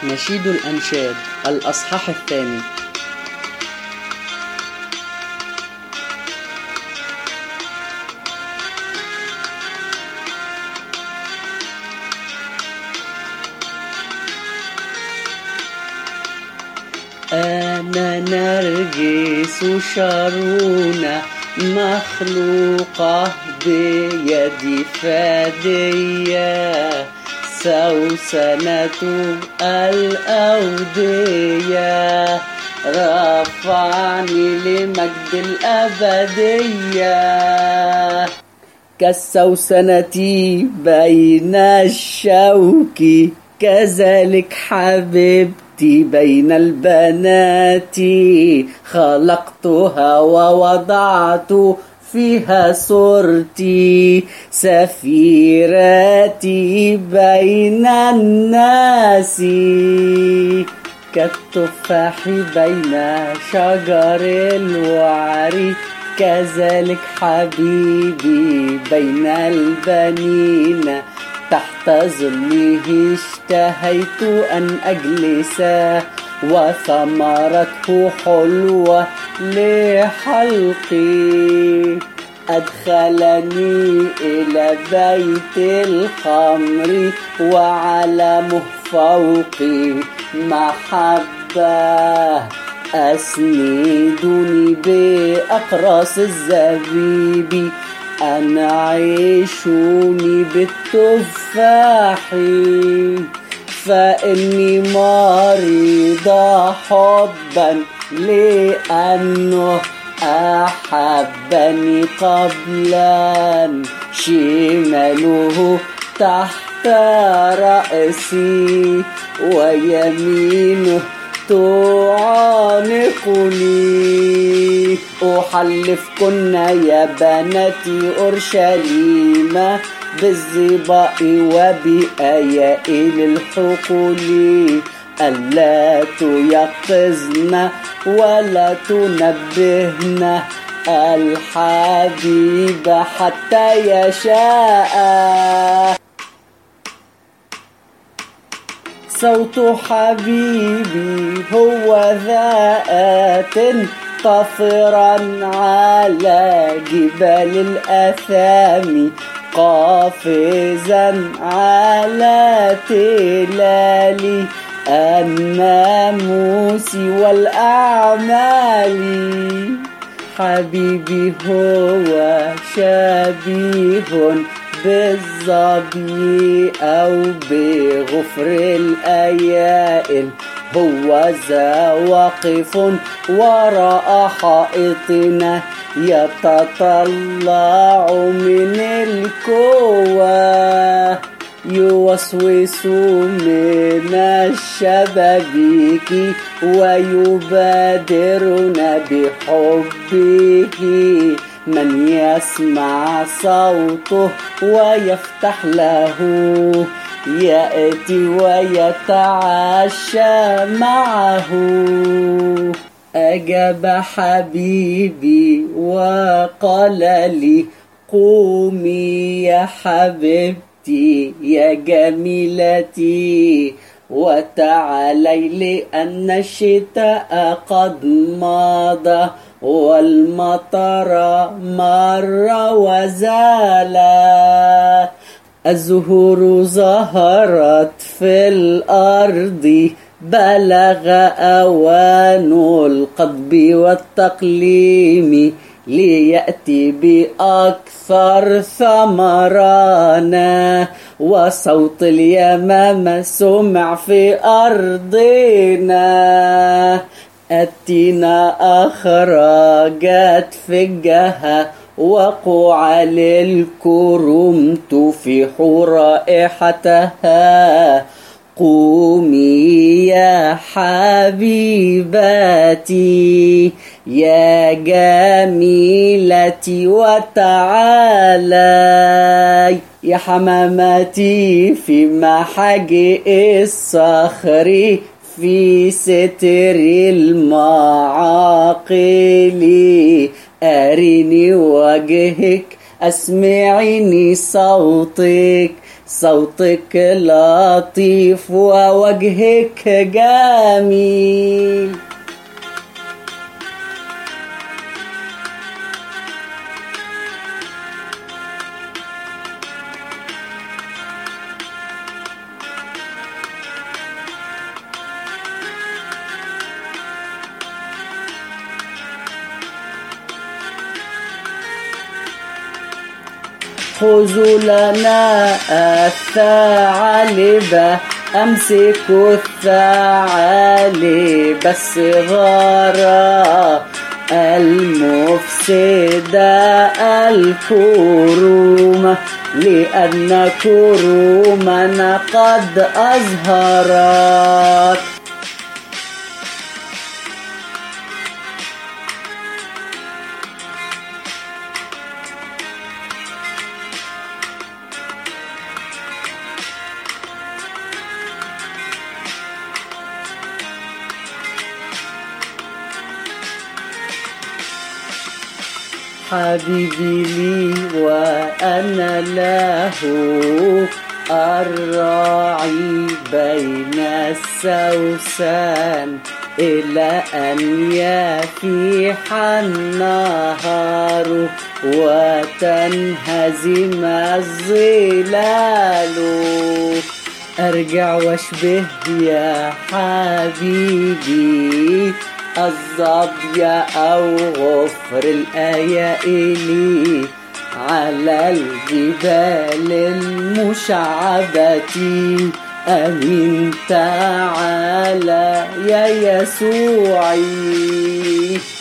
نشيد الأنشاد الأصحاح الثاني. أنا نرجس شارونة مخلوقة بيد فدية، سوسنة الأودية رفعني لمجد الأبدية. كالسوسنة بين الشوك كذلك حبيبتي بين البنات، خلقتها ووضعت فيها صورتي، سفيرتي بين الناس. كالتفاح بين شجر الوعر كذلك حبيبي بين البنين، تحت ظله اشتهيت أن أجلس، وثمرته حلوة لحلقي. أدخلني إلى بيت الخمر وعلمه فوقي محبة، أسندني بأقراص الزبيب، أنعشوني بالتفاح. فإني مريضة حبا لأنه أحبني قبلا، شماله تحت رأسي ويمينه تعانقني. أحلفكن يا بناتي أورشليم بالظباء وبأيائل الحقول، ألا تيقظن ولا تنبهن الحبيب حتى يشاء. صوت حبيبي هو ذات طفرا على جبال الأثام، قافزا على تلال الناموس والأعمال. حبيبي هو شبيه بالظبي أو بغفر الأيائل، هو ذا واقف وراء حائطنا يتطلع من الكوة، يوسوس من الشبابيك ويبادرنا بحبه. من يسمع صوته ويفتح له يأتي ويتعشى معه. أجاب حبيبي وقال لي قومي يا حبيبتي يا جميلتي وتعالي، لأن الشتاء قد مضى والمطر مر وزال. الزهور ظهرت في الأرض، بلغ أوان القضب والتقليم، ليأتي بأكثر ثمرانا، وصوت اليمامة سمع في أرضنا. التينة أخرجت فجها وقوع للكرم تفيح رائحتها. قومي يا حبيبتي يا جميلتي وتعالي، يا حمامتي في محاجئ الصخر، في ستر المعاقل. أريني وجهك أسمعيني صوتك، صوتك لطيف ووجهك جميل. خذوا لنا الثعالب، أمسكوا الثعالب الصغار المفسدة الكرومة، لأن كرومنا قد أزهرت. حبيبي لي وأنا له، الراعي بين السوسن، إلى أن يفيح النهار وتنهزم الظلال. أرجع واشبه يا حبيبي الظبي أو غفر الأيائل على الجبال المشعبة. أمين تعالى يا يسوعي.